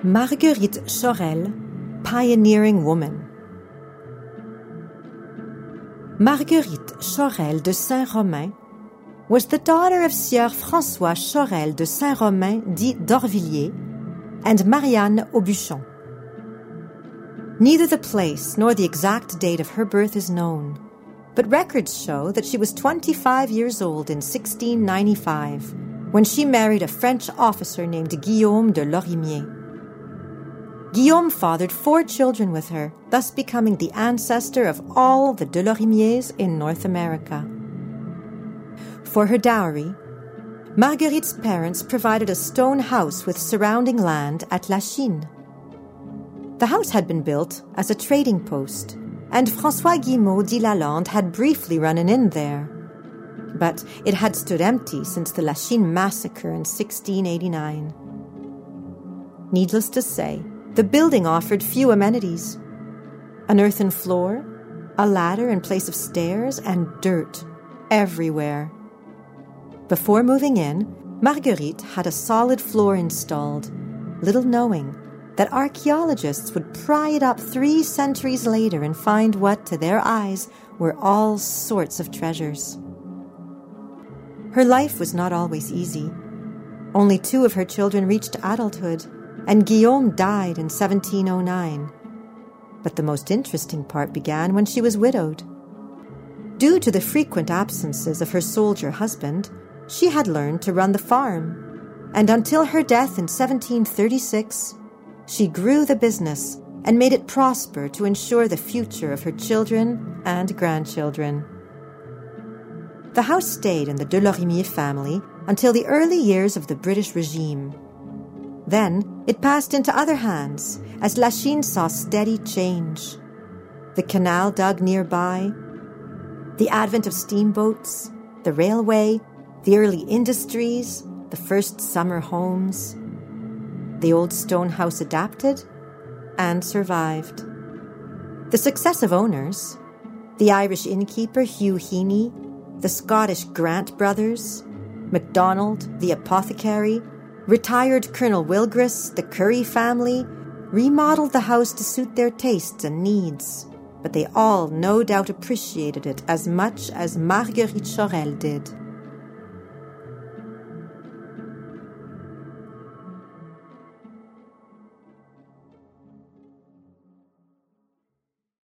Marguerite Chorel, pioneering woman. Marguerite Chorel de Saint-Romain was the daughter of Sieur François Chorel de Saint-Romain dit d'Orvilliers and Marianne Aubuchon. Neither the place nor the exact date of her birth is known, but records show that she was 25 years old in 1695 when she married a French officer named Guillaume de Lorimier. Guillaume fathered 4 children with her, thus becoming the ancestor of all the de Lorimiers in North America. For her dowry, Marguerite's parents provided a stone house with surrounding land at Lachine. The house had been built as a trading post, and François Guillemot d'Lalande had briefly run an inn there. But it had stood empty since the Lachine massacre in 1689. Needless to say, the building offered few amenities. An earthen floor, a ladder in place of stairs, and dirt everywhere. Before moving in, Marguerite had a solid floor installed, little knowing that archaeologists would pry it up 3 centuries later and find what, to their eyes, were all sorts of treasures. Her life was not always easy. Only 2 of her children reached adulthood, and Guillaume died in 1709. But the most interesting part began when she was widowed. Due to the frequent absences of her soldier husband, she had learned to run the farm, and until her death in 1736, she grew the business and made it prosper to ensure the future of her children and grandchildren. The house stayed in the de Lorimier family until the early years of the British regime. Then it passed into other hands as Lachine saw steady change. The canal dug nearby, the advent of steamboats, the railway, the early industries, the first summer homes. The old stone house adapted and survived. The successive owners, the Irish innkeeper Hugh Heaney, the Scottish Grant brothers, MacDonald, the apothecary, retired Colonel Wilgris, the Curry family, remodeled the house to suit their tastes and needs, but they all no doubt appreciated it as much as Marguerite Chorel did.